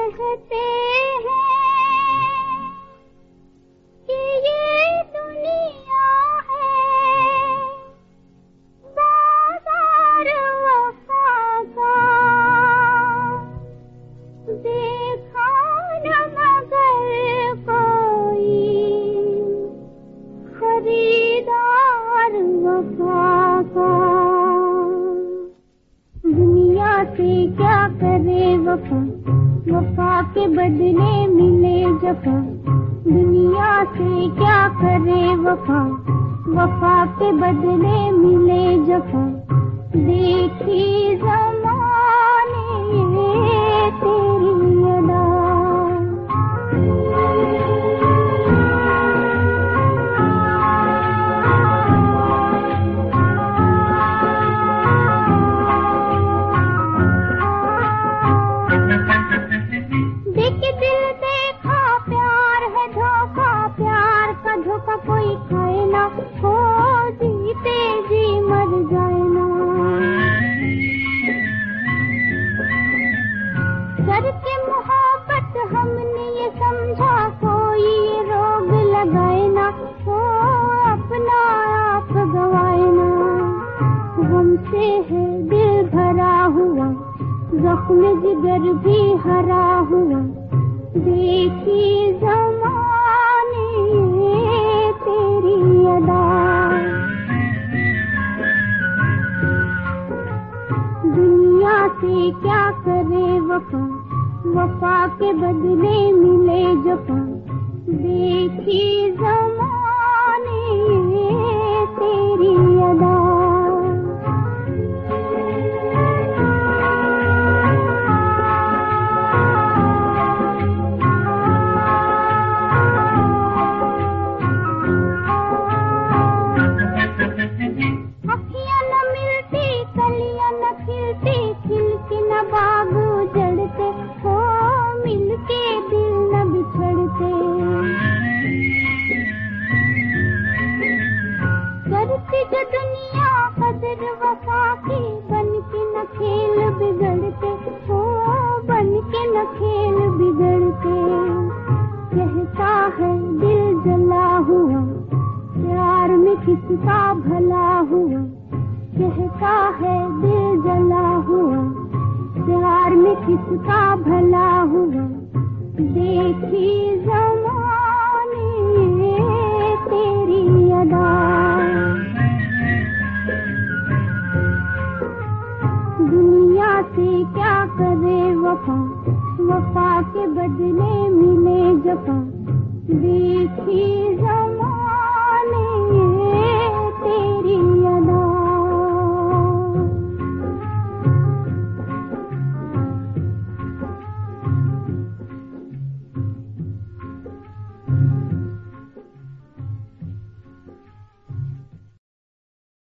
कहते हैं कि ये दुनिया है बाजार वफा का, देखा न मगर कोई खरीदार वफा का। दुनिया से क्या करे वफा, वफा के बदले मिले जफा। दुनिया से क्या करे वफा, वफा के बदले मिले जफा। देखी ज़माने तेरी अदा, धोखा कोई खाए ना, हो जीते जी मर जाए ना। करके मोहब्बत हमने ये समझा कोई रोग लगाए ना, हो अपना आप गवाए ना। हमसे है दिल भरा हुआ, जख्म जिगर भी हरा हुआ। देखी ज़माने तेरी अदा, दुनिया से क्या करे वफा, वफा के बदले मिले जफा। देखी ज़माने तेरी अदा। दुनिया कदर वफा की बन के न खेल बिगड़ते, हो बन के न खेल बिगड़ते। कहता है दिल जला हुआ, प्यार में किसका भला हुआ। कहता है दिल जला हुआ, प्यार में किसका भला हुआ। देखी ज़माने तेरी अदा, दुनिया से क्या करे वफा, वफा के बदले मिले जफा।